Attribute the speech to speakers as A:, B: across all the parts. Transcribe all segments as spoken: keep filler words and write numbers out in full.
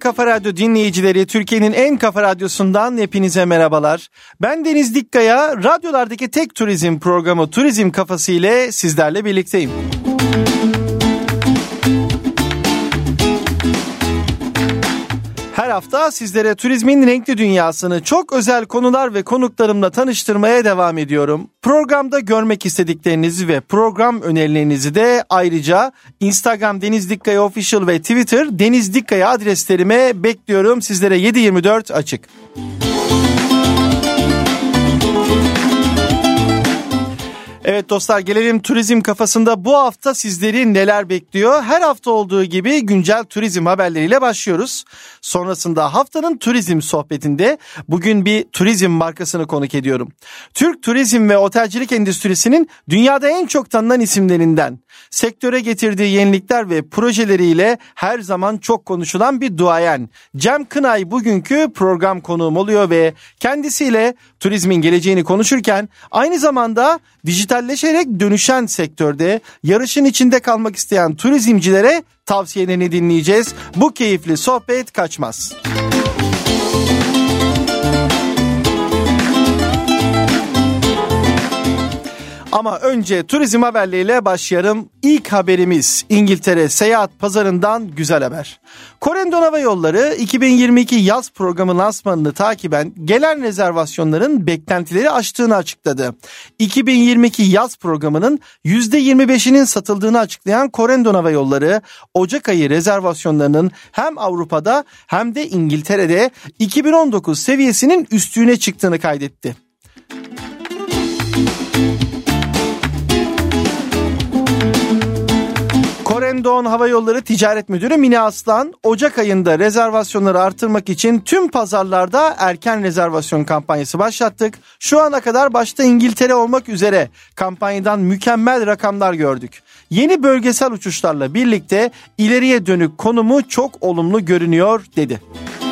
A: Kafa Radyo dinleyicileri, Türkiye'nin en kafa radyosundan hepinize merhabalar. Ben Deniz Dikkaya, radyolardaki tek turizm programı Turizm Kafası ile sizlerle birlikteyim. Her hafta sizlere turizmin renkli dünyasını çok özel konular ve konuklarımla tanıştırmaya devam ediyorum. Programda görmek istediklerinizi ve program önerilerinizi de ayrıca Instagram Deniz Dikkaya Official ve Twitter Deniz Dikkaya adreslerime bekliyorum. Sizlere yedi yirmi dört açık. Evet dostlar, gelelim turizm kafasında bu hafta sizleri neler bekliyor? Her hafta olduğu gibi güncel turizm haberleriyle başlıyoruz. Sonrasında haftanın turizm sohbetinde bugün bir turizm markasını konuk ediyorum. Türk turizm ve otelcilik endüstrisinin dünyada en çok tanınan isimlerinden. Sektöre getirdiği yenilikler ve projeleriyle her zaman çok konuşulan bir duayen. Cem Kınay bugünkü program konuğum oluyor ve kendisiyle turizmin geleceğini konuşurken aynı zamanda dijitalleşerek dönüşen sektörde yarışın içinde kalmak isteyen turizmcilere tavsiyelerini dinleyeceğiz. Bu keyifli sohbet kaçmaz. Ama önce turizm haberleriyle başlayalım. İlk haberimiz İngiltere seyahat pazarından güzel haber. Corendon Hava Yolları iki bin yirmi iki yaz programı lansmanını takiben gelen rezervasyonların beklentileri aştığını açıkladı. iki bin yirmi iki yaz programının yüzde yirmi beşinin satıldığını açıklayan Corendon Hava Yolları, Ocak ayı rezervasyonlarının hem Avrupa'da hem de İngiltere'de iki bin on dokuz seviyesinin üstüne çıktığını kaydetti. Corendon Hava Yolları Ticaret Müdürü Mine Aslan, Ocak ayında rezervasyonları artırmak için tüm pazarlarda erken rezervasyon kampanyası başlattık. Şu ana kadar başta İngiltere olmak üzere kampanyadan mükemmel rakamlar gördük. Yeni bölgesel uçuşlarla birlikte ileriye dönük konumu çok olumlu görünüyor dedi.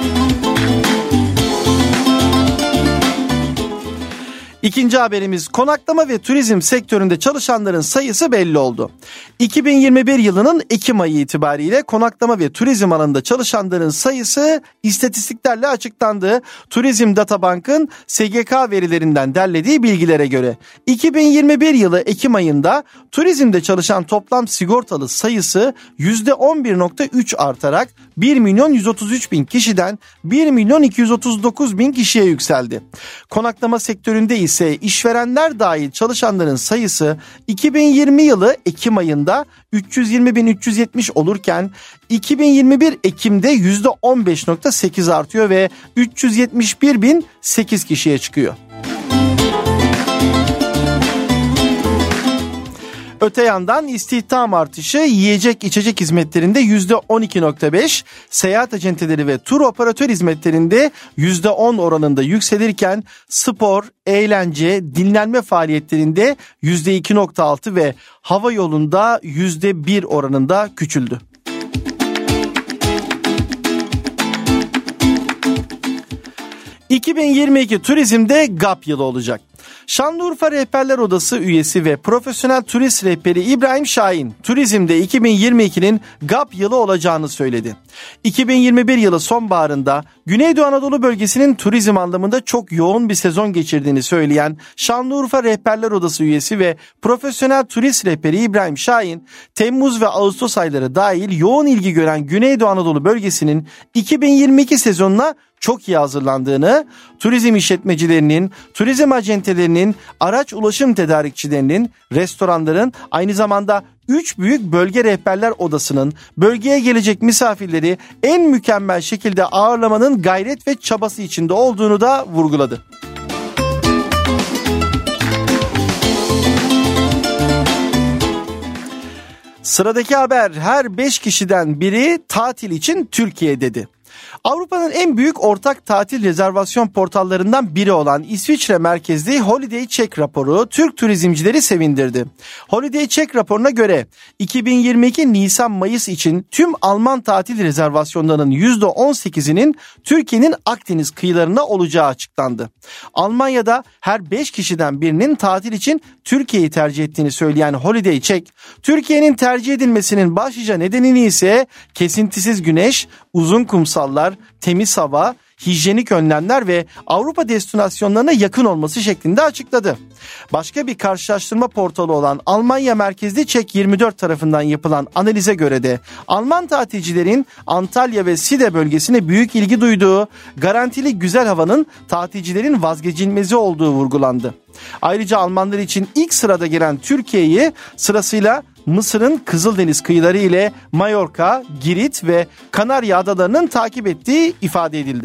A: İkinci haberimiz, konaklama ve turizm sektöründe çalışanların sayısı belli oldu. iki bin yirmi bir yılının Ekim ayı itibariyle konaklama ve turizm alanında çalışanların sayısı istatistiklerle açıklandı. Turizm Databank'ın S G K verilerinden derlediği bilgilere göre iki bin yirmi bir yılı Ekim ayında turizmde çalışan toplam sigortalı sayısı yüzde on bir nokta üç artarak bir milyon yüz otuz üç bin kişiden bir milyon iki yüz otuz dokuz bin kişiye yükseldi. Konaklama sektöründe ise işverenler dahil çalışanların sayısı iki bin yirmi yılı Ekim ayında üç yüz yirmi bin üç yüz yetmiş olurken iki bin yirmi bir Ekim'de yüzde on beş nokta sekiz artıyor ve üç yüz yetmiş bir bin sekiz kişiye çıkıyor. Öte yandan istihdam artışı yiyecek içecek hizmetlerinde yüzde on iki nokta beş, seyahat acenteleri ve tur operatör hizmetlerinde yüzde on oranında yükselirken spor, eğlence, dinlenme faaliyetlerinde yüzde iki nokta altı ve hava yolunda yüzde bir oranında küçüldü. iki bin yirmi iki turizmde GAP yılı olacak. Şanlıurfa Rehberler Odası üyesi ve profesyonel turist rehberi İbrahim Şahin, turizmde iki bin yirmi ikinin GAP yılı olacağını söyledi. iki bin yirmi bir yılı sonbaharında Güneydoğu Anadolu bölgesinin turizm anlamında çok yoğun bir sezon geçirdiğini söyleyen Şanlıurfa Rehberler Odası üyesi ve profesyonel turist rehberi İbrahim Şahin, Temmuz ve Ağustos ayları dahil yoğun ilgi gören Güneydoğu Anadolu bölgesinin iki bin yirmi iki sezonuna çok iyi hazırlandığını, turizm işletmecilerinin, turizm acentelerinin, araç ulaşım tedarikçilerinin, restoranların, aynı zamanda üç büyük bölge rehberler odasının bölgeye gelecek misafirleri en mükemmel şekilde ağırlamanın gayret ve çabası içinde olduğunu da vurguladı. Sıradaki haber, her beş kişiden biri tatil için Türkiye dedi. Avrupa'nın en büyük ortak tatil rezervasyon portallarından biri olan İsviçre merkezli Holiday Check raporu Türk turizmcileri sevindirdi. Holiday Check raporuna göre iki bin yirmi iki Nisan-Mayıs için tüm Alman tatil rezervasyonlarının yüzde on sekizinin Türkiye'nin Akdeniz kıyılarına olacağı açıklandı. Almanya'da her beş kişiden birinin tatil için Türkiye'yi tercih ettiğini söyleyen Holiday Check, Türkiye'nin tercih edilmesinin başlıca nedenini ise kesintisiz güneş, uzun kumsallar, yollar, temiz hava, hijyenik önlemler ve Avrupa destinasyonlarına yakın olması şeklinde açıkladı. Başka bir karşılaştırma portalı olan Almanya merkezli Çek yirmi dört tarafından yapılan analize göre de Alman tatilcilerin Antalya ve Side bölgesine büyük ilgi duyduğu, garantili güzel havanın tatilcilerin vazgeçilmezi olduğu vurgulandı. Ayrıca Almanlar için ilk sırada gelen Türkiye'yi sırasıyla Mısır'ın Kızıldeniz kıyıları ile Mallorca, Girit ve Kanarya adalarının takip ettiği ifade edildi.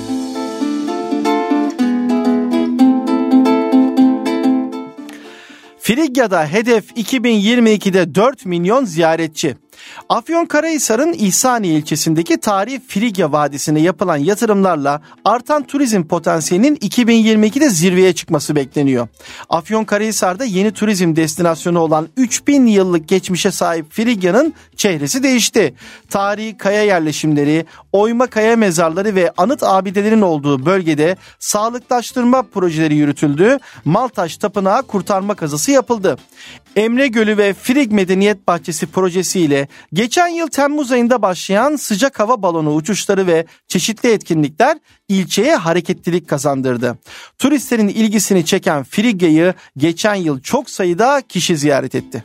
A: Frigya'da hedef iki bin yirmi ikide dört milyon ziyaretçi. Afyonkarahisar'ın İhsaniye ilçesindeki tarihi Frigya Vadisi'ne yapılan yatırımlarla artan turizm potansiyelinin iki bin yirmi ikide zirveye çıkması bekleniyor. Afyonkarahisar'da yeni turizm destinasyonu olan üç bin yıllık geçmişe sahip Frigya'nın çehresi değişti. Tarihi kaya yerleşimleri, oyma kaya mezarları ve anıt abidelerin olduğu bölgede sağlıklaştırma projeleri yürütüldü. Maltaş Tapınağı kurtarma kazısı yapıldı. Emre Gölü ve Frig Medeniyet Bahçesi projesiyle geçen yıl Temmuz ayında başlayan sıcak hava balonu uçuşları ve çeşitli etkinlikler ilçeye hareketlilik kazandırdı. Turistlerin ilgisini çeken Frigya'yı geçen yıl çok sayıda kişi ziyaret etti.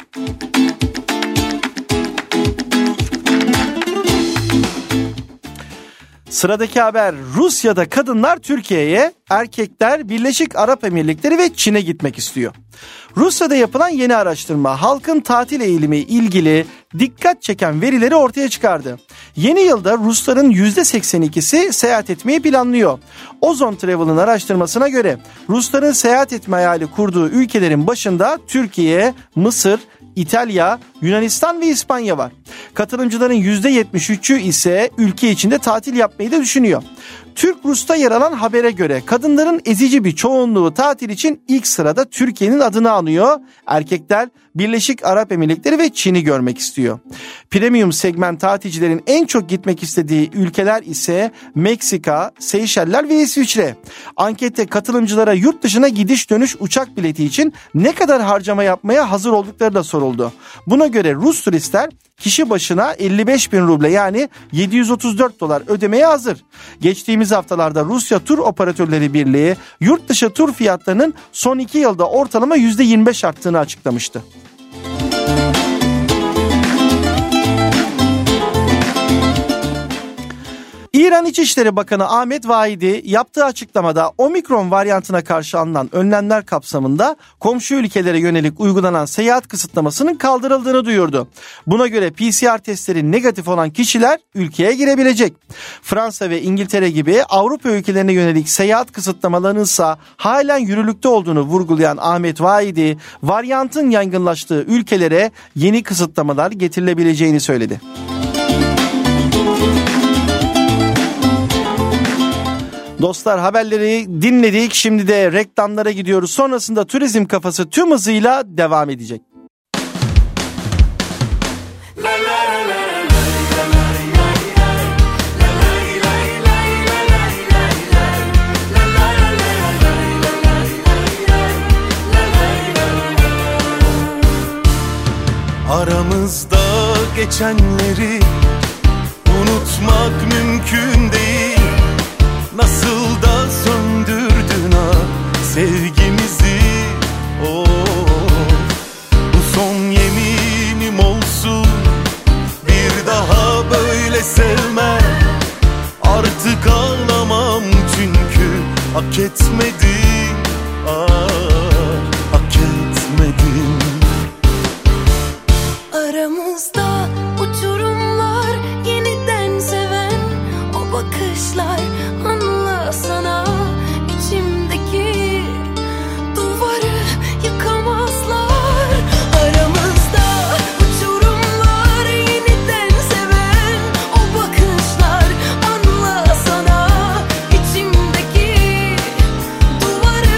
A: Sıradaki haber, Rusya'da kadınlar Türkiye'ye, erkekler Birleşik Arap Emirlikleri ve Çin'e gitmek istiyor. Rusya'da yapılan yeni araştırma halkın tatil eğilimi ilgili dikkat çeken verileri ortaya çıkardı. Yeni yılda Rusların yüzde seksen ikisi seyahat etmeyi planlıyor. Ozon Travel'ın araştırmasına göre Rusların seyahat etme hayali kurduğu ülkelerin başında Türkiye, Mısır, İtalya, Yunanistan ve İspanya var. Katılımcıların yüzde yetmiş üçü ise ülke içinde tatil yapmayı da düşünüyor. Türk-Rus'ta yer alan habere göre kadınların ezici bir çoğunluğu tatil için ilk sırada Türkiye'nin adını anıyor. Erkekler Birleşik Arap Emirlikleri ve Çin'i görmek istiyor. Premium segment tatilcilerin en çok gitmek istediği ülkeler ise Meksika, Seyşeller ve İsviçre. Ankette katılımcılara yurt dışına gidiş dönüş uçak bileti için ne kadar harcama yapmaya hazır oldukları da soruldu. Buna göre Rus turistler kişi başına elli beş bin ruble yani yedi yüz otuz dört dolar ödemeye hazır. Geçtiğimiz haftalarda Rusya Tur Operatörleri Birliği yurt dışı tur fiyatlarının son iki yılda ortalama yüzde yirmi beş arttığını açıklamıştı. İran İçişleri Bakanı Ahmet Vahidi yaptığı açıklamada omikron varyantına karşı alınan önlemler kapsamında komşu ülkelere yönelik uygulanan seyahat kısıtlamasının kaldırıldığını duyurdu. Buna göre P C R testleri negatif olan kişiler ülkeye girebilecek. Fransa ve İngiltere gibi Avrupa ülkelerine yönelik seyahat kısıtlamalarının ise halen yürürlükte olduğunu vurgulayan Ahmet Vahidi, varyantın yaygınlaştığı ülkelere yeni kısıtlamalar getirilebileceğini söyledi. Dostlar, haberleri dinledik. Şimdi de reklamlara gidiyoruz. Sonrasında Turizm Kafası tüm hızıyla devam edecek.
B: Aramızda geçenleri unutmak mümkün değil. Nasıl da söndürdün ha sevgimizi, oh. Bu son yeminim olsun, bir daha böyle sevmem. Artık ağlamam çünkü hak etmedim, ah, hak etmedim.
C: Aramızda uçurumlar, yeniden seven o bakışlar. Anlasana, içimdeki duvarı yıkamazlar. Aramızda uçurumlar, yeniden seven o bakışlar. Anlasana, içimdeki duvarı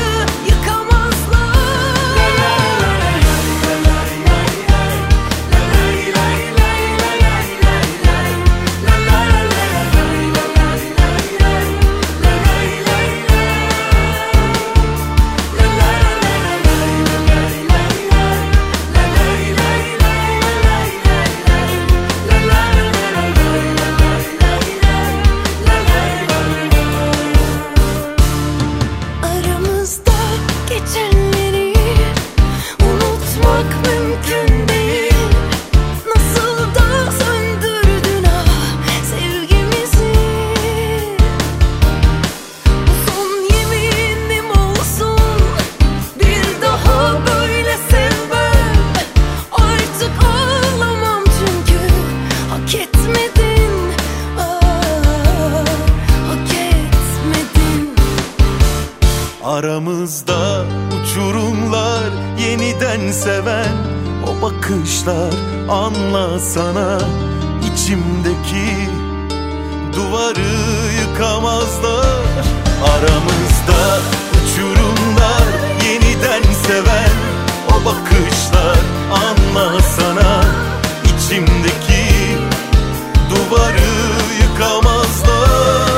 B: Aramızda uçurumlar, yeniden seven o bakışlar, anlasana içimdeki duvarı yıkamazlar. Aramızda uçurumlar, yeniden seven o bakışlar, anlasana içimdeki duvarı yıkamazlar.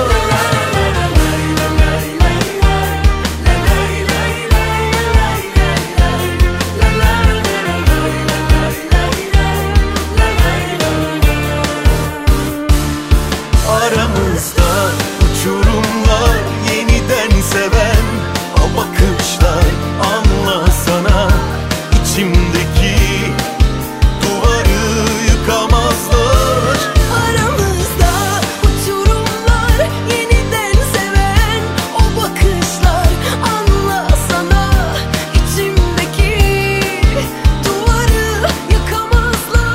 B: Aramızda uçurumlar, yeniden seven o bakışlar, anlasana içimdeki duvarı yıkamazlar.
C: Aramızda uçurumlar, yeniden seven o bakışlar, anlasana içimdeki duvarı yıkamazlar.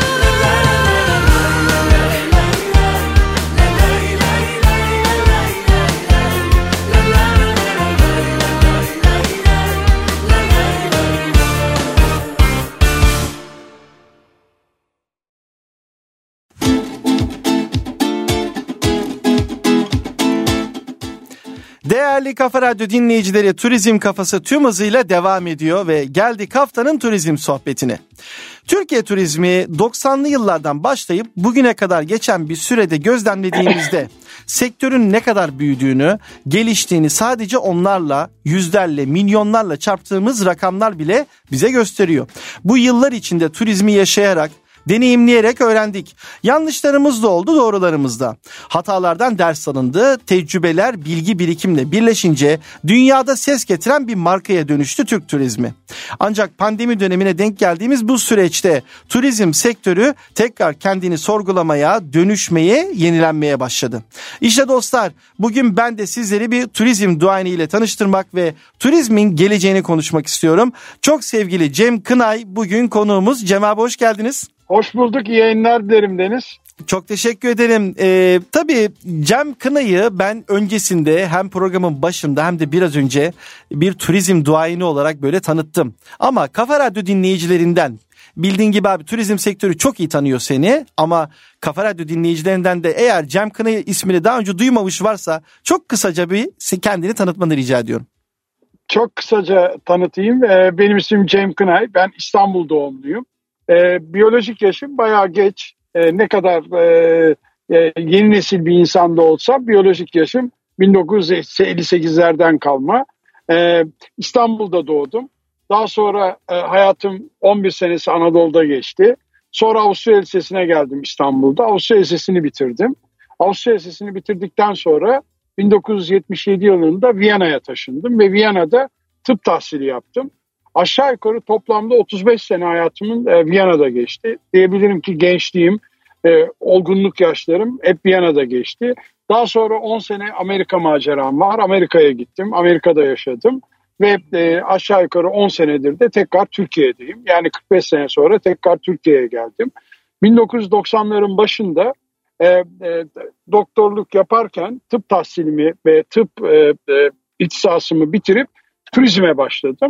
A: Değerli Kafa Radyo dinleyicileri, Turizm Kafası tüm hızıyla devam ediyor ve geldik haftanın turizm sohbetine. Türkiye turizmi doksanlı yıllardan başlayıp bugüne kadar geçen bir sürede gözlemlediğimizde sektörün ne kadar büyüdüğünü, geliştiğini sadece onlarla, yüzlerle, milyonlarla çarptığımız rakamlar bile bize gösteriyor. Bu yıllar içinde turizmi yaşayarak, deneyimleyerek öğrendik. Yanlışlarımız da oldu, doğrularımız da. Hatalardan ders alındı, tecrübeler bilgi birikimle birleşince dünyada ses getiren bir markaya dönüştü Türk turizmi. Ancak pandemi dönemine denk geldiğimiz bu süreçte turizm sektörü tekrar kendini sorgulamaya, dönüşmeye, yenilenmeye başladı. İşte dostlar, bugün ben de sizleri bir turizm duayeni ile tanıştırmak ve turizmin geleceğini konuşmak istiyorum. Çok sevgili Cem Kınay bugün konuğumuz. Cem abi hoş geldiniz.
D: Hoş bulduk, iyi yayınlar dilerim Deniz.
A: Çok teşekkür ederim. Ee, tabii Cem Kınay'ı ben öncesinde hem programın başında hem de biraz önce bir turizm duayeni olarak böyle tanıttım. Ama Kafa Radyo dinleyicilerinden, bildiğin gibi abi turizm sektörü çok iyi tanıyor seni, ama Kafa Radyo dinleyicilerinden de eğer Cem Kınay ismini daha önce duymamış varsa çok kısaca bir kendini tanıtmanı rica ediyorum.
D: Çok kısaca tanıtayım. Ee, benim ismim Cem Kınay, ben İstanbul doğumluyum. Ee, biyolojik yaşım bayağı geç. Ee, ne kadar e, e, yeni nesil bir insan da olsa biyolojik yaşım bin dokuz yüz elli sekizlerden kalma. Ee, İstanbul'da doğdum. Daha sonra e, hayatım on bir senesi Anadolu'da geçti. Sonra Avusturya Lisesi'ne geldim İstanbul'da. Avusturya Lisesi'ni bitirdim. Avusturya Lisesi'ni bitirdikten sonra bin dokuz yüz yetmiş yedi yılında Viyana'ya taşındım ve Viyana'da tıp tahsili yaptım. Aşağı yukarı toplamda otuz beş sene hayatımın e, Viyana'da geçti. Diyebilirim ki gençliğim, e, olgunluk yaşlarım hep Viyana'da geçti. Daha sonra on sene Amerika maceram var. Amerika'ya gittim, Amerika'da yaşadım. Ve e, aşağı yukarı on senedir de tekrar Türkiye'deyim. Yani kırk beş sene sonra tekrar Türkiye'ye geldim. bin dokuz yüz doksanların başında e, e, doktorluk yaparken tıp tahsilimi ve tıp e, e, ihtisasımı bitirip turizme başladım.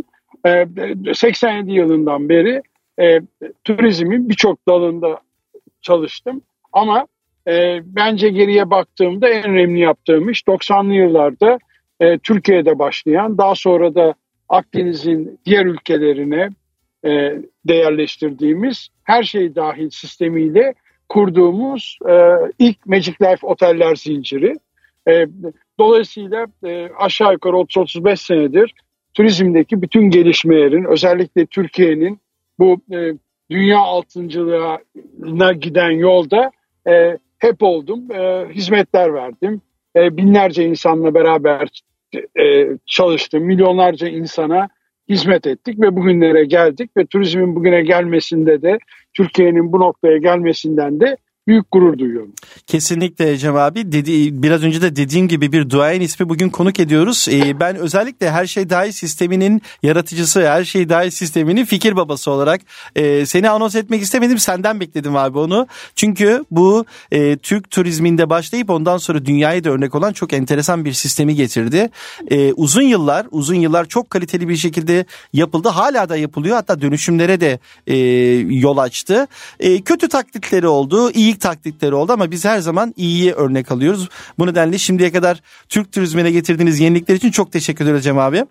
D: seksen yedi yılından beri e, turizmin birçok dalında çalıştım. Ama e, bence geriye baktığımda en önemli yaptığım iş doksanlı yıllarda e, Türkiye'de başlayan, daha sonra da Akdeniz'in diğer ülkelerine e, değerleştirdiğimiz, her şey dahil sistemiyle kurduğumuz e, ilk Magic Life oteller zinciri. E, dolayısıyla e, aşağı yukarı otuz otuz beş senedir turizmdeki bütün gelişmelerin, özellikle Türkiye'nin bu e, dünya altıncılığına giden yolda e, hep oldum. E, hizmetler verdim. E, binlerce insanla beraber e, çalıştım. Milyonlarca insana hizmet ettik ve bugünlere geldik. Ve turizmin bugüne gelmesinde de, Türkiye'nin bu noktaya gelmesinden de büyük gurur duyuyorum.
A: Kesinlikle Cem abi. Dedi, biraz önce de dediğim gibi bir duayen ismi bugün konuk ediyoruz. Ee, ben özellikle Her Şey Dahil sisteminin yaratıcısı ve Her Şey Dahil sisteminin fikir babası olarak e, seni anons etmek istemedim. Senden bekledim abi onu. Çünkü bu e, Türk turizminde başlayıp ondan sonra dünyaya da örnek olan çok enteresan bir sistemi getirdi. E, uzun yıllar, uzun yıllar çok kaliteli bir şekilde yapıldı. Hala da yapılıyor. Hatta dönüşümlere de e, yol açtı. E, kötü taklitleri oldu, iyi taklitleri oldu ama biz her zaman iyiyi örnek alıyoruz. Bu nedenle şimdiye kadar Türk turizmine getirdiğiniz yenilikler için çok teşekkür ederim Cem abi.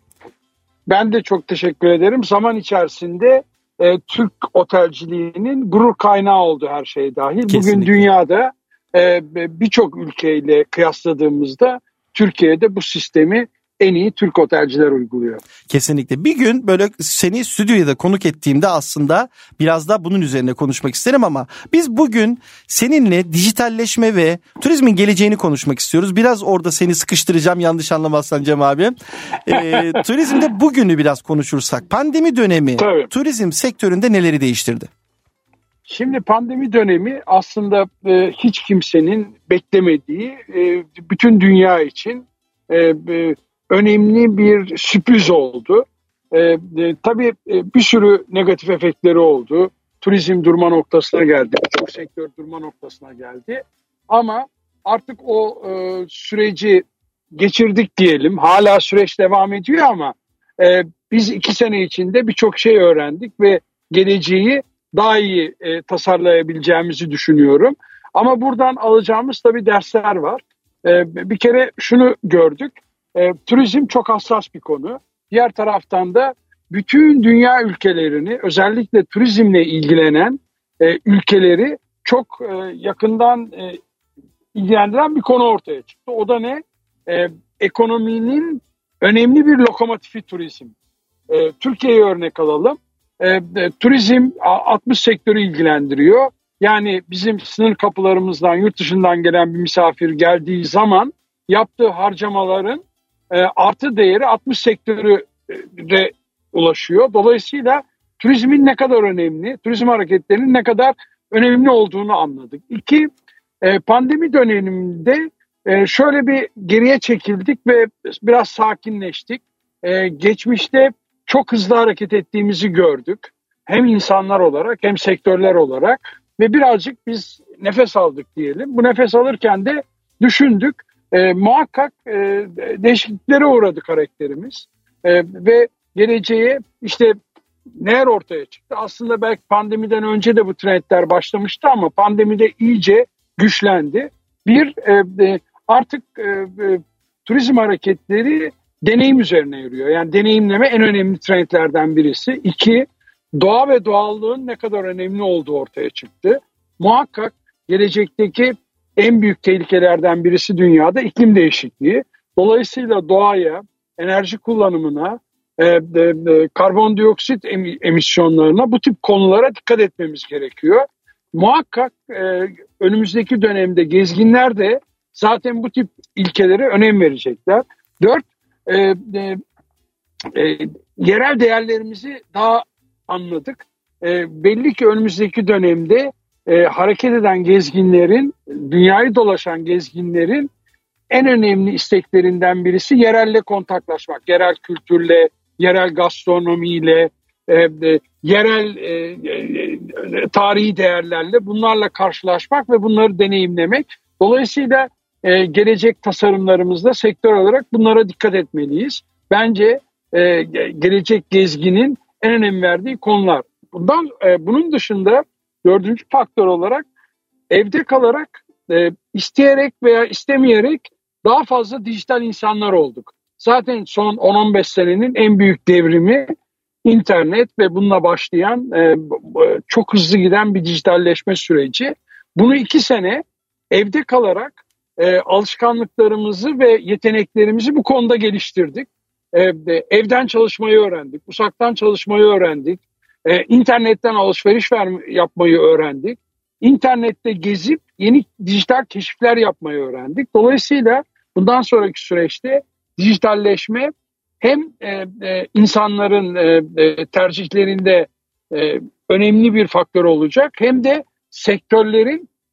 D: Ben de çok teşekkür ederim. Zaman içerisinde e, Türk otelciliğinin gurur kaynağı oldu Her Şey Dahil.
A: Kesinlikle.
D: Bugün dünyada e, birçok ülkeyle kıyasladığımızda Türkiye'de bu sistemi en iyi Türk otelciler uyguluyor.
A: Kesinlikle. Bir gün böyle seni stüdyoya da konuk ettiğimde aslında biraz da bunun üzerine konuşmak isterim ama biz bugün seninle dijitalleşme ve turizmin geleceğini konuşmak istiyoruz. Biraz orada seni sıkıştıracağım yanlış anlamazsan Cem abi. Ee, turizmde bugünü biraz konuşursak pandemi dönemi
D: Tabii.
A: turizm sektöründe neleri değiştirdi?
D: Şimdi pandemi dönemi aslında e, hiç kimsenin beklemediği e, bütün dünya için e, e, önemli bir sürpriz oldu. E, e, tabii e, bir sürü negatif efektleri oldu. Turizm durma noktasına geldi. Birçok sektör durma noktasına geldi. Ama artık o e, süreci geçirdik diyelim. Hala süreç devam ediyor ama e, biz iki sene içinde birçok şey öğrendik ve geleceği daha iyi e, tasarlayabileceğimizi düşünüyorum. Ama buradan alacağımız tabii dersler var. E, bir kere şunu gördük. E, turizm çok hassas bir konu. Diğer taraftan da bütün dünya ülkelerini, özellikle turizmle ilgilenen e, ülkeleri çok e, yakından e, ilgilendiren bir konu ortaya çıktı. O da ne? E, ekonominin önemli bir lokomotifi turizm. E, Türkiye'yi örnek alalım. E, e, turizm altmış sektörü ilgilendiriyor. Yani bizim sınır kapılarımızdan, yurt dışından gelen bir misafir geldiği zaman yaptığı harcamaların e, artı değeri altmış sektöre ulaşıyor. Dolayısıyla turizmin ne kadar önemli, turizm hareketlerinin ne kadar önemli olduğunu anladık. İki, e, pandemi döneminde e, şöyle bir geriye çekildik ve biraz sakinleştik. E, geçmişte çok hızlı hareket ettiğimizi gördük. Hem insanlar olarak hem sektörler olarak ve birazcık biz nefes aldık diyelim. Bu nefes alırken de düşündük. E, muhakkak e, değişikliklere uğradı karakterimiz. E, ve geleceğe işte neler ortaya çıktı? Aslında belki pandemiden önce de bu trendler başlamıştı ama pandemide iyice güçlendi. Bir, e, e, artık e, e, turizm hareketleri deneyim üzerine yürüyor. Yani deneyimleme en önemli trendlerden birisi. İki, doğa ve doğallığın ne kadar önemli olduğu ortaya çıktı. Muhakkak gelecekteki en büyük tehlikelerden birisi dünyada iklim değişikliği. Dolayısıyla doğaya, enerji kullanımına, e, e, e, karbondioksit emisyonlarına, bu tip konulara dikkat etmemiz gerekiyor. Muhakkak e, önümüzdeki dönemde gezginler de zaten bu tip ilkelere önem verecekler. Dört, e, e, e, yerel değerlerimizi daha anladık. E, belli ki önümüzdeki dönemde e, hareket eden gezginlerin, dünyayı dolaşan gezginlerin en önemli isteklerinden birisi yerelle kontaklaşmak. Yerel kültürle, yerel gastronomiyle, e, e, yerel e, e, tarihi değerlerle bunlarla karşılaşmak ve bunları deneyimlemek. Dolayısıyla e, gelecek tasarımlarımızda sektör olarak bunlara dikkat etmeliyiz. Bence e, gelecek gezginin en önem verdiği konular. Bundan e, bunun dışında dördüncü faktör olarak evde kalarak e, isteyerek veya istemeyerek daha fazla dijital insanlar olduk. Zaten son on on beş senenin en büyük devrimi internet ve bununla başlayan e, çok hızlı giden bir dijitalleşme süreci. Bunu iki sene evde kalarak e, alışkanlıklarımızı ve yeteneklerimizi bu konuda geliştirdik. E, evden çalışmayı öğrendik, uzaktan çalışmayı öğrendik, e, internetten alışveriş ver, yapmayı öğrendik. İnternette gezip yeni dijital keşifler yapmayı öğrendik. Dolayısıyla bundan sonraki süreçte dijitalleşme hem e, e, insanların e, e, tercihlerinde e, önemli bir faktör olacak, hem de sektörlerin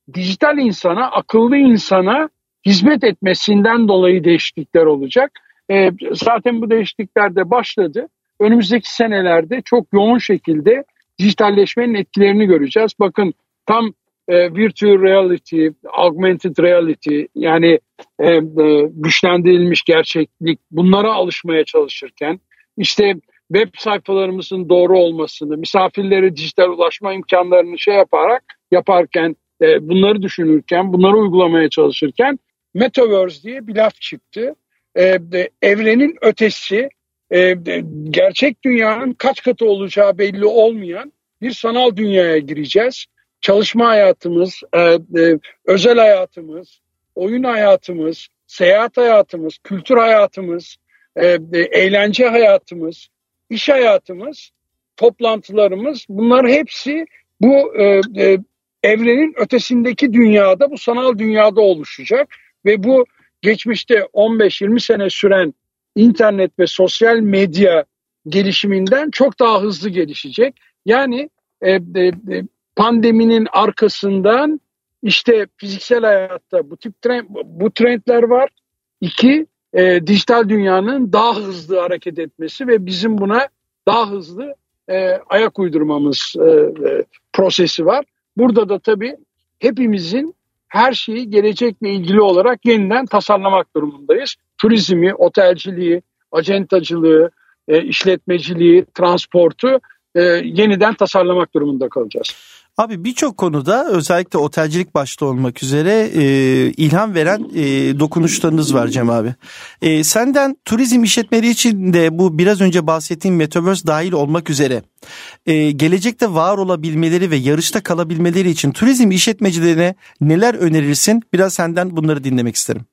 D: dijital insana, akıllı insana hizmet etmesinden dolayı değişiklikler olacak. E, zaten bu değişiklikler de başladı. Önümüzdeki senelerde çok yoğun şekilde dijitalleşmenin etkilerini göreceğiz. Bakın tam e, virtual reality, augmented reality yani e, e, güçlendirilmiş gerçeklik bunlara alışmaya çalışırken işte web sayfalarımızın doğru olmasını, misafirlere dijital ulaşma imkanlarını şey yaparak yaparken e, bunları düşünürken, bunları uygulamaya çalışırken Metaverse diye bir laf çıktı. E, e, evrenin ötesi, e, gerçek dünyanın kaç katı olacağı belli olmayan bir sanal dünyaya gireceğiz. Çalışma hayatımız, e, e, özel hayatımız, oyun hayatımız, seyahat hayatımız, kültür hayatımız, e, e, eğlence hayatımız, iş hayatımız, toplantılarımız bunlar hepsi bu e, e, evrenin ötesindeki dünyada, bu sanal dünyada oluşacak ve bu geçmişte on beş yirmi sene süren internet ve sosyal medya gelişiminden çok daha hızlı gelişecek. Yani e, e, pandeminin arkasından işte fiziksel hayatta bu tip trend, bu trendler var. İki, e, dijital dünyanın daha hızlı hareket etmesi ve bizim buna daha hızlı e, ayak uydurmamız e, e, prosesi var. Burada da tabii hepimizin her şeyi gelecekle ilgili olarak yeniden tasarlamak durumundayız. Turizmi, otelciliği, acentacılığı, e, işletmeciliği, transportu e, yeniden tasarlamak durumunda kalacağız.
A: Abi birçok konuda özellikle otelcilik başta olmak üzere e, ilham veren e, dokunuşlarınız var Cem abi. E, senden turizm işletmeleri için de bu biraz önce bahsettiğim Metaverse dahil olmak üzere e, gelecekte var olabilmeleri ve yarışta kalabilmeleri için turizm işletmecilerine neler önerirsin? Biraz senden bunları dinlemek isterim.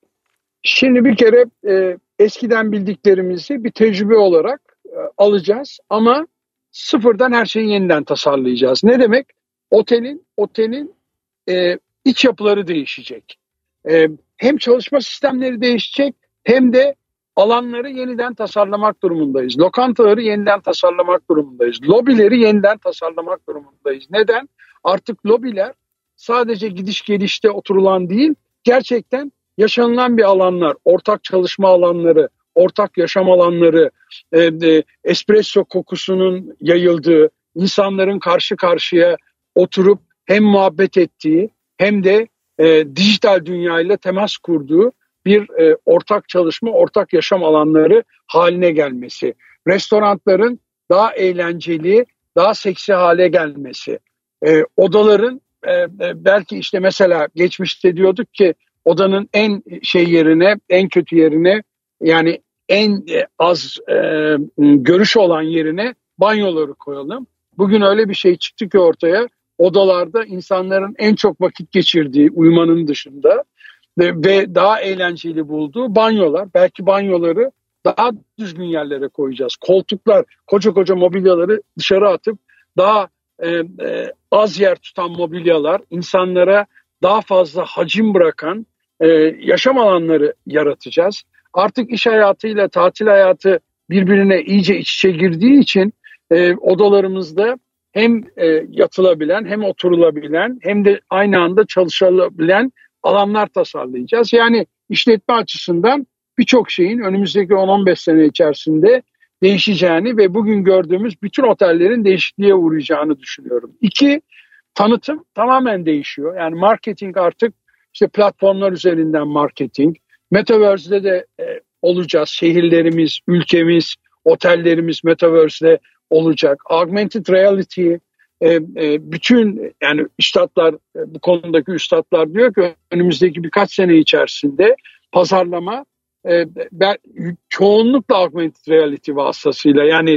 D: Şimdi bir kere e, eskiden bildiklerimizi bir tecrübe olarak e, alacağız ama sıfırdan her şeyi yeniden tasarlayacağız. Ne demek? Otelin otelin e, iç yapıları değişecek. E, hem çalışma sistemleri değişecek hem de alanları yeniden tasarlamak durumundayız. Lokantaları yeniden tasarlamak durumundayız. Lobileri yeniden tasarlamak durumundayız. Neden? Artık lobiler sadece gidiş gelişte oturulan değil, gerçekten yaşanılan bir alanlar, ortak çalışma alanları, ortak yaşam alanları, e, e, espresso kokusunun yayıldığı, insanların karşı karşıya oturup hem muhabbet ettiği hem de e, dijital dünyayla temas kurduğu bir e, ortak çalışma, ortak yaşam alanları haline gelmesi. Restoranların daha eğlenceli, daha seksi hale gelmesi. E, odaların e, e, belki işte mesela geçmişte diyorduk ki odanın en şey yerine, en kötü yerine yani en az e, görüş olan yerine banyoları koyalım. Bugün öyle bir şey çıktı ki ortaya odalarda insanların en çok vakit geçirdiği uyumanın dışında ve, ve daha eğlenceli bulduğu banyolar. Belki banyoları daha düzgün yerlere koyacağız. Koltuklar, koca koca mobilyaları dışarı atıp daha e, e, az yer tutan mobilyalar, insanlara daha fazla hacim bırakan e, yaşam alanları yaratacağız. Artık iş hayatıyla tatil hayatı birbirine iyice iç içe girdiği için e, odalarımızda hem e, yatılabilen hem oturulabilen hem de aynı anda çalışılabilen alanlar tasarlayacağız. Yani işletme açısından birçok şeyin önümüzdeki on on beş sene içerisinde değişeceğini ve bugün gördüğümüz bütün otellerin değişikliğe uğrayacağını düşünüyorum. İki, tanıtım tamamen değişiyor. Yani marketing artık işte platformlar üzerinden marketing. Metaverse'de de e, olacağız. Şehirlerimiz, ülkemiz, otellerimiz Metaverse'de olacak. Augmented reality, e, e, bütün yani üstadlar, e, bu konudaki üstadlar diyor ki önümüzdeki birkaç sene içerisinde pazarlama e, ben, çoğunlukla augmented reality vasıtasıyla yani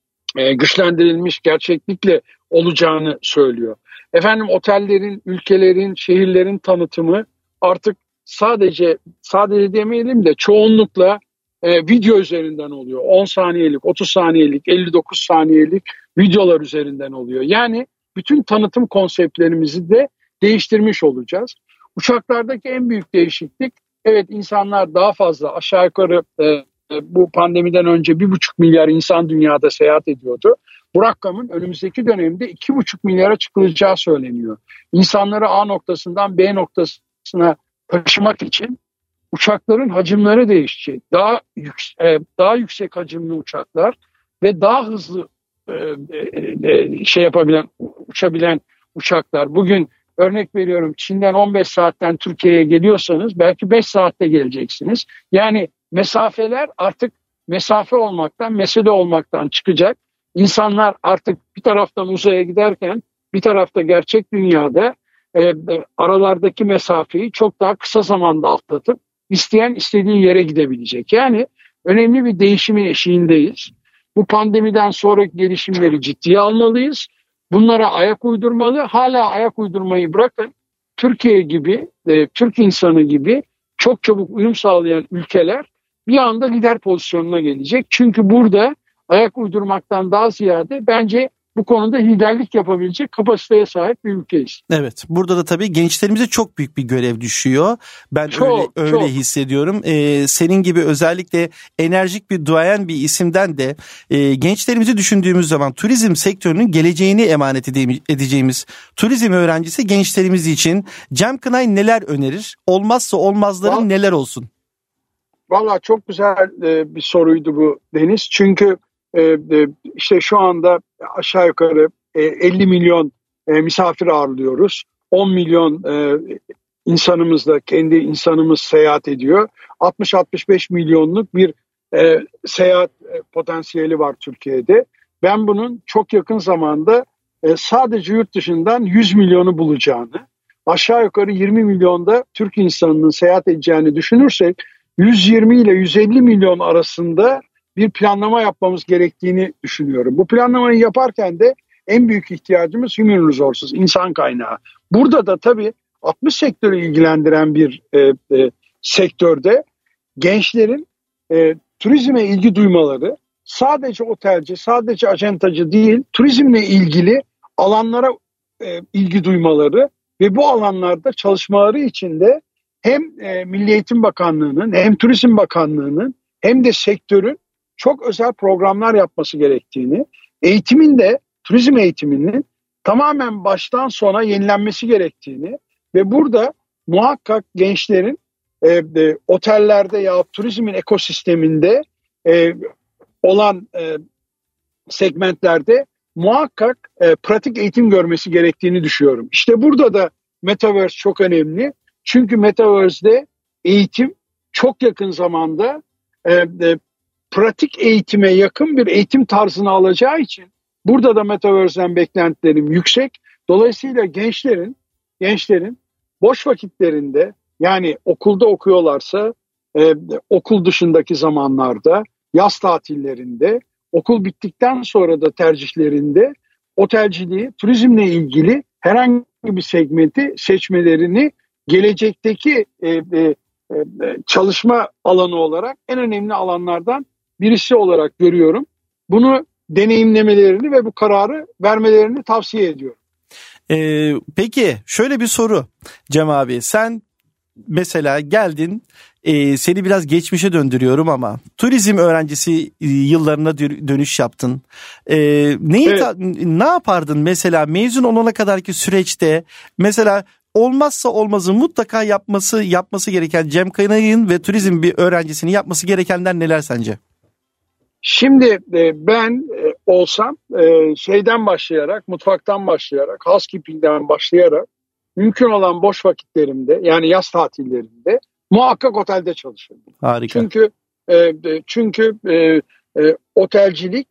D: e, güçlendirilmiş gerçeklikle olacağını söylüyor. Efendim otellerin, ülkelerin, şehirlerin tanıtımı artık sadece sadece demeyelim de çoğunlukla e, video üzerinden oluyor. on saniyelik, otuz saniyelik, elli dokuz saniyelik videolar üzerinden oluyor. Yani bütün tanıtım konseptlerimizi de değiştirmiş olacağız. Uçaklardaki en büyük değişiklik, evet insanlar daha fazla aşağı yukarı e, bu pandemiden önce bir buçuk milyar insan dünyada seyahat ediyordu. Bu rakamın önümüzdeki dönemde iki buçuk milyara çıkılacağı söyleniyor. İnsanları A noktasından B noktasına taşımak için uçakların hacimleri değişecek. Daha yüksek, daha yüksek hacimli uçaklar ve daha hızlı şey yapabilen, uçabilen uçaklar. Bugün örnek veriyorum, Çin'den on beş saatten Türkiye'ye geliyorsanız belki beş saatte geleceksiniz. Yani mesafeler artık mesafe olmaktan, mesele olmaktan çıkacak. İnsanlar artık bir taraftan uzaya giderken bir tarafta gerçek dünyada e, aralardaki mesafeyi çok daha kısa zamanda atlatıp isteyen istediği yere gidebilecek. Yani önemli bir değişimin eşiğindeyiz. Bu pandemiden sonraki gelişimleri ciddiye almalıyız. Bunlara ayak uydurmalı. Hala ayak uydurmayı bırakın. Türkiye gibi, e, Türk insanı gibi çok çabuk uyum sağlayan ülkeler bir anda lider pozisyonuna gelecek. Çünkü burada ayak uydurmaktan daha ziyade bence bu konuda liderlik yapabilecek kapasiteye sahip bir ülkeyiz.
A: Evet, burada da tabii gençlerimize çok büyük bir görev düşüyor. Ben
D: çok,
A: öyle
D: çok.
A: öyle hissediyorum. Ee, senin gibi özellikle enerjik bir duayen bir isimden de e, gençlerimizi düşündüğümüz zaman turizm sektörünün geleceğini emanet edeceğimiz turizm öğrencisi gençlerimiz için Cem Kınay neler önerir? Olmazsa olmazların Vallahi, neler olsun?
D: Vallahi çok güzel e, bir soruydu bu Deniz. Çünkü e, işte şu anda aşağı yukarı e, elli milyon e, misafir ağırlıyoruz. on milyon e, insanımız da kendi insanımız seyahat ediyor. altmış altmış beş milyonluk bir e, seyahat e, potansiyeli var Türkiye'de. Ben bunun çok yakın zamanda e, sadece yurt dışından yüz milyonu bulacağını, aşağı yukarı yirmi milyonda Türk insanının seyahat edeceğini düşünürsek yüz yirmi ile yüz elli milyon arasında bir planlama yapmamız gerektiğini düşünüyorum. Bu planlamayı yaparken de en büyük ihtiyacımız human resources, insan kaynağı. Burada da tabii altmış sektörü ilgilendiren bir e, e, sektörde gençlerin e, turizme ilgi duymaları, sadece otelci, sadece acentacı değil, turizmle ilgili alanlara e, ilgi duymaları ve bu alanlarda çalışmaları için de hem e, Milli Eğitim Bakanlığı'nın hem Turizm Bakanlığı'nın hem de sektörün çok özel programlar yapması gerektiğini, eğitimin de turizm eğitiminin tamamen baştan sona yenilenmesi gerektiğini ve burada muhakkak gençlerin e, e, otellerde ya turizmin ekosisteminde e, olan e, segmentlerde muhakkak e, pratik eğitim görmesi gerektiğini düşünüyorum. İşte burada da Metaverse çok önemli. Çünkü Metaverse'de eğitim çok yakın zamanda e, e, pratik eğitime yakın bir eğitim tarzını alacağı için burada da Metaverse'den beklentilerim yüksek. Dolayısıyla gençlerin gençlerin boş vakitlerinde, yani okulda okuyorlarsa e, okul dışındaki zamanlarda, yaz tatillerinde, okul bittikten sonra da tercihlerinde otelciliği, turizmle ilgili herhangi bir segmenti seçmelerini gelecekteki e, e, e, çalışma alanı olarak en önemli alanlardan birisi olarak görüyorum. Bunu deneyimlemelerini ve bu kararı vermelerini tavsiye ediyorum.
A: Ee, peki şöyle bir soru Cem abi, sen mesela geldin, e, seni biraz geçmişe döndürüyorum ama turizm öğrencisi yıllarına dönüş yaptın. E, neyi evet. ta, ne yapardın mesela mezun olana kadarki süreçte, mesela olmazsa olmazı mutlaka yapması yapması gereken Cem Kınay'ın ve turizm bir öğrencisinin yapması gerekenler neler sence?
D: Şimdi ben olsam şeyden başlayarak, mutfaktan başlayarak, housekeeping'den başlayarak mümkün olan boş vakitlerimde, yani yaz tatillerinde muhakkak otelde çalışırdım.
A: Harika.
D: Çünkü çünkü otelcilik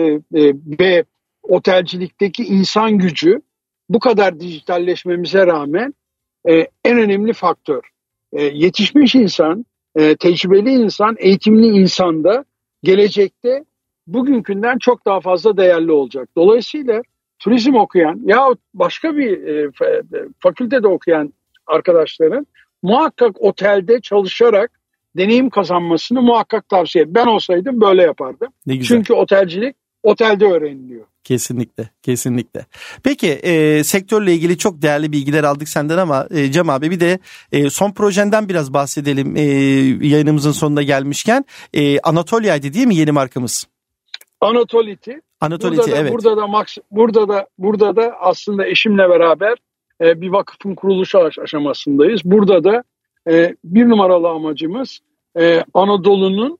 D: ve otelcilikteki insan gücü bu kadar dijitalleşmemize rağmen en önemli faktör. Yetişmiş insan, tecrübeli insan, eğitimli insan da gelecekte bugünkünden çok daha fazla değerli olacak. Dolayısıyla turizm okuyan yahut başka bir e, fakültede okuyan arkadaşların muhakkak otelde çalışarak deneyim kazanmasını muhakkak tavsiye ederim. Ben olsaydım böyle yapardım. Çünkü otelcilik otelde öğreniliyor.
A: Kesinlikle, kesinlikle. Peki e, sektörle ilgili çok değerli bilgiler aldık senden ama e, Cem abi bir de e, son projenden biraz bahsedelim e, yayınımızın sonuna gelmişken. E, Anatolia'ydı değil mi yeni markamız?
D: Anatoliti.
A: Anatoliti
D: burada da,
A: evet.
D: Burada da Max, burada da burada da aslında eşimle beraber e, bir vakıfın kuruluşu aşamasındayız. Burada da e, bir numaralı amacımız e, Anadolu'nun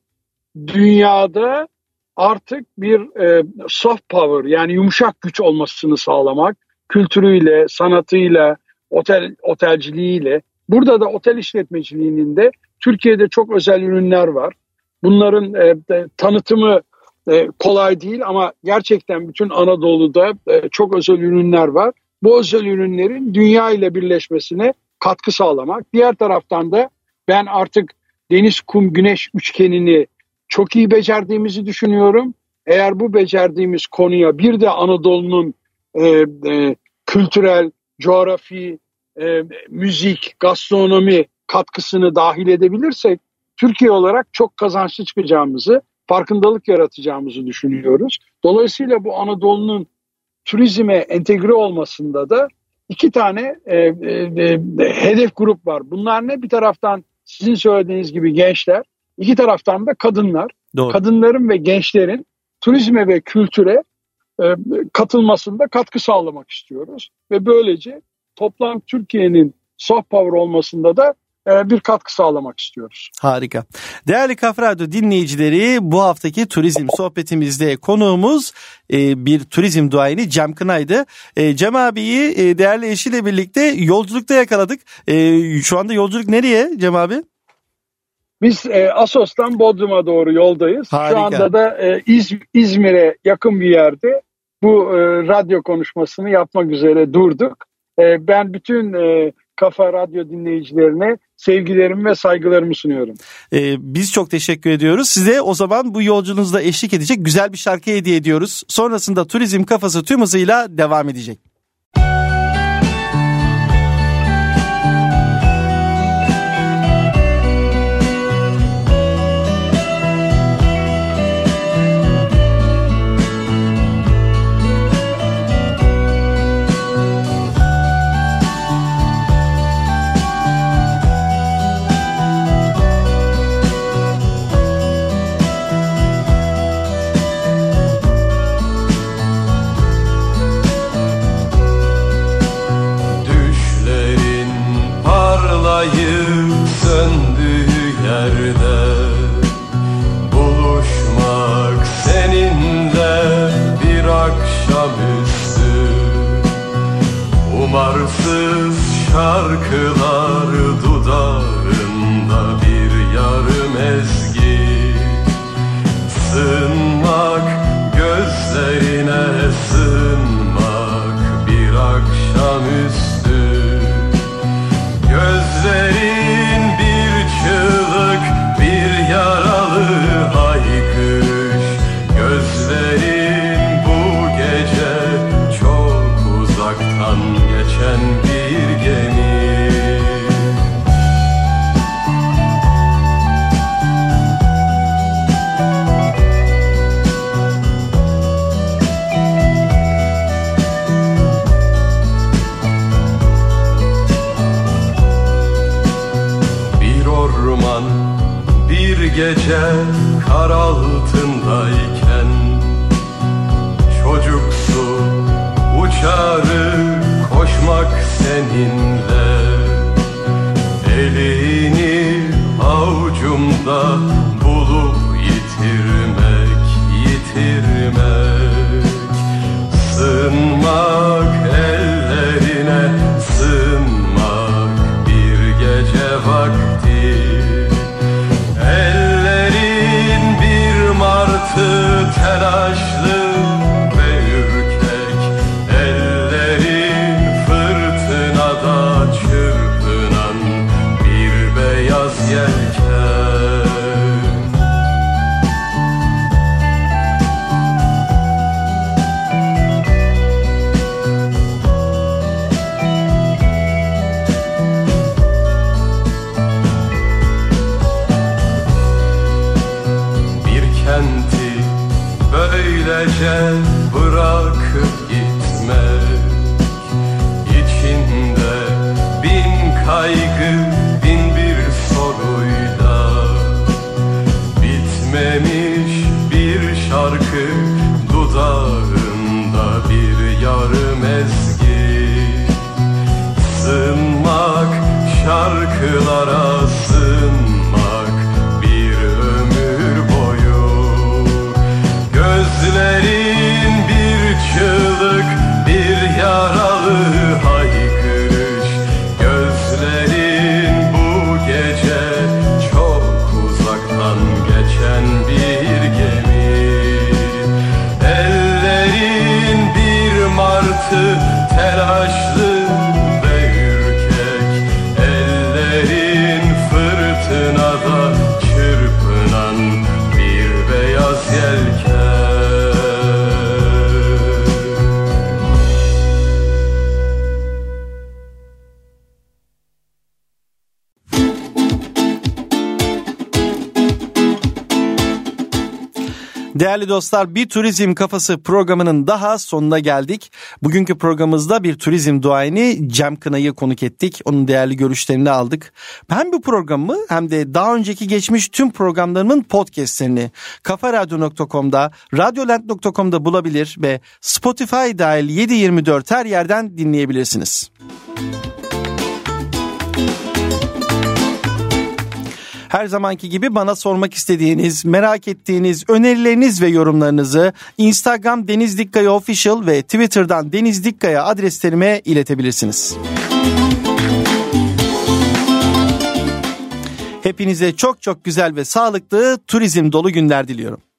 D: dünyada artık bir e, soft power yani yumuşak güç olmasını sağlamak, kültürüyle, sanatıyla, otel otelciliğiyle. Burada da otel işletmeciliğinin de Türkiye'de çok özel ürünler var. Bunların e, de, tanıtımı e, kolay değil ama gerçekten bütün Anadolu'da e, çok özel ürünler var. Bu özel ürünlerin dünya ile birleşmesine katkı sağlamak. Diğer taraftan da ben artık deniz, kum, güneş üçgenini çok iyi becerdiğimizi düşünüyorum. Eğer bu becerdiğimiz konuya bir de Anadolu'nun e, e, kültürel, coğrafi, e, müzik, gastronomi katkısını dahil edebilirsek Türkiye olarak çok kazançlı çıkacağımızı, farkındalık yaratacağımızı düşünüyoruz. Dolayısıyla bu Anadolu'nun turizme entegre olmasında da iki tane e, e, e, hedef grup var. Bunlar ne? Bir taraftan sizin söylediğiniz gibi gençler, iki taraftan da kadınlar. Doğru. Kadınların ve gençlerin turizme ve kültüre e, katılmasında katkı sağlamak istiyoruz. Ve böylece toplam Türkiye'nin soft power olmasında da e, bir katkı sağlamak istiyoruz.
A: Harika. Değerli Kafa Radyo dinleyicileri, bu haftaki turizm sohbetimizde konuğumuz e, bir turizm duayeni Cem Kınay'dı. E, Cem abiyi e, değerli eşiyle birlikte yolculukta yakaladık. E, şu anda yolculuk nereye Cem abi?
D: Biz e, Assos'tan Bodrum'a doğru yoldayız. Harika. Şu anda da e, İz, İzmir'e yakın bir yerde bu e, radyo konuşmasını yapmak üzere durduk. E, ben bütün e, Kafa Radyo dinleyicilerine sevgilerimi ve saygılarımı sunuyorum.
A: Ee, biz çok teşekkür ediyoruz. Size o zaman bu yolculuğunuzda eşlik edecek güzel bir şarkı hediye ediyoruz. Sonrasında Turizm Kafası tüm hızıyla devam edecek.
B: Umarsız şarkılar dudağında bir yarım ezgi, sığınmak gözlerine sığınmak bir akşamüstü. Gözlerin bir çığlık, bir yaralı haykırış. Gözlerin bu gece çok uzaktan geçen bir gemi. Bir orman, bir gece kar altındayken çocuksu uçarı koşmak seninle, elini avucumda bulup yitirmek, yitirmek. Sığınmak ellerine, sığınmak bir gece vakti. Ellerin bir martı telaşlı ve ürkek, ellerin fırtınada çırpınan bir beyaz yelken. bırakıp gitmek, içinde bin kaygı, bin bir soruyla bitmemiş bir şarkı, dudağında bir yarım ezgi. Sığınmak, şarkılara sığınmak bir ömür boyu. Gözlerin bir çığlık, bir yaralı haykırış. Gözlerin bu gece çok uzaktan geçen bir gemi. Ellerin bir martı, telaşlı ve ürkek. Ellerin fırtınada çırpınan bir beyaz yelken.
A: Değerli dostlar, bir Turizm Kafası programının daha sonuna geldik. Bugünkü programımızda bir turizm duayeni Cem Kınay'ı konuk ettik. Onun değerli görüşlerini aldık. Hem bu programı hem de daha önceki geçmiş tüm programlarımın podcastlerini kafaradyo nokta com'da, radyolent nokta com'da bulabilir ve Spotify dahil yedi yirmi dört her yerden dinleyebilirsiniz. Her zamanki gibi bana sormak istediğiniz, merak ettiğiniz önerileriniz ve yorumlarınızı Instagram Deniz Dikkaya Official ve Twitter'dan Deniz Dikkaya adreslerime iletebilirsiniz. Hepinize çok çok güzel ve sağlıklı turizm dolu günler diliyorum.